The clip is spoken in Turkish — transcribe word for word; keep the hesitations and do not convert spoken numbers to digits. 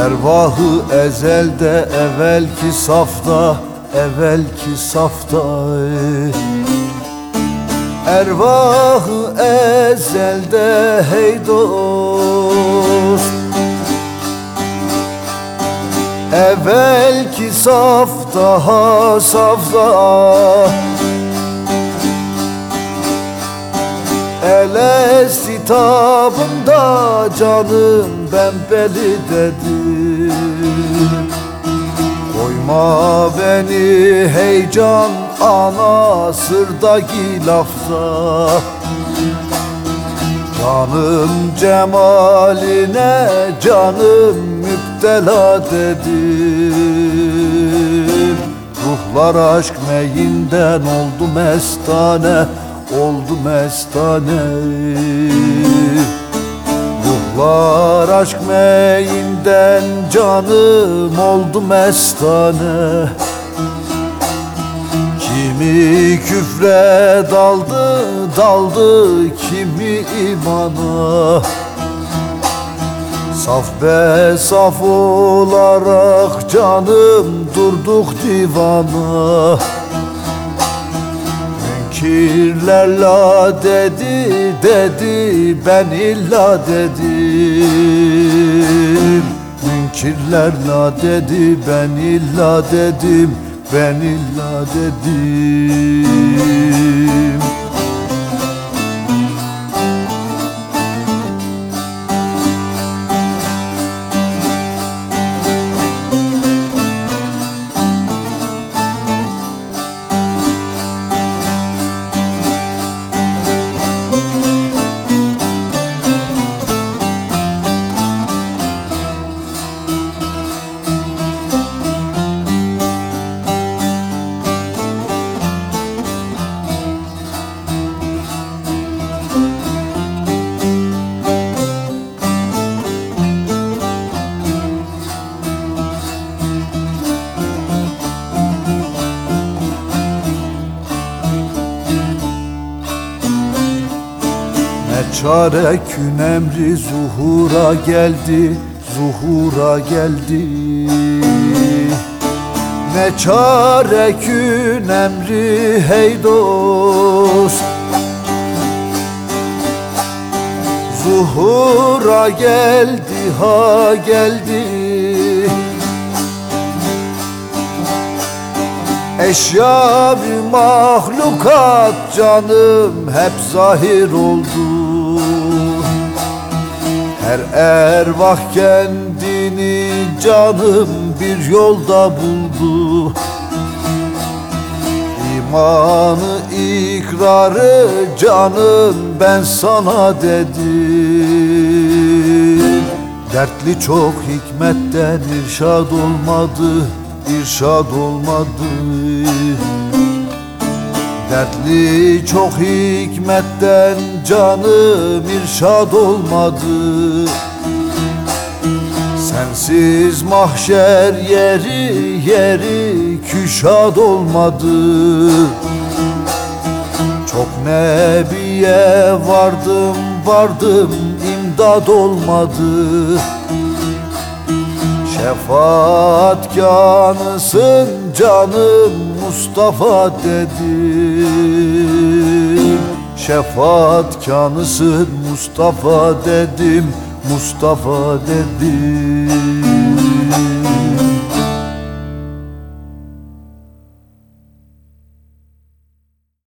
Ervahı ezelde evvelki safta, evvelki safta. Ervahı ezelde hey dost, evvelki safta ha safta. Elest hitabında canım ben beli dedim. Koyma beni heyecan ana sırdaki lafta. Canım cemaline canım müptela dedim. Ruhlar aşk meyinden oldu mestane, oldu mestane. Ruhlar aşk meyinden canım oldu mestane. Kimi küfre daldı, daldı kimi imana. Saf be saf olarak canım durduk divana. Münkirler la dedi, dedi ben illa dedim. Münkirler la dedi, ben illa dedim, ben illa dedim. Ne çare kün emri zuhura geldi, zuhura geldi. Ne çare kün emri hey dost, zuhura geldi ha geldi. Eşya bir mahlukat canım hep zahir oldu. Her ervah kendini canım bir yolda buldu. İmanı ikrarı canım ben sana dedim. Dertli çok hikmetten irşad olmadı, irşad olmadı. Dertli çok hikmetten canım irşad olmadı. Sensiz mahşer yeri, yeri küşad olmadı. Çok nebiye vardım, vardım imdad olmadı. Şefaatkanısın canım Mustafa dedim. Şefaatkanısın Mustafa dedim, Mustafa dedim.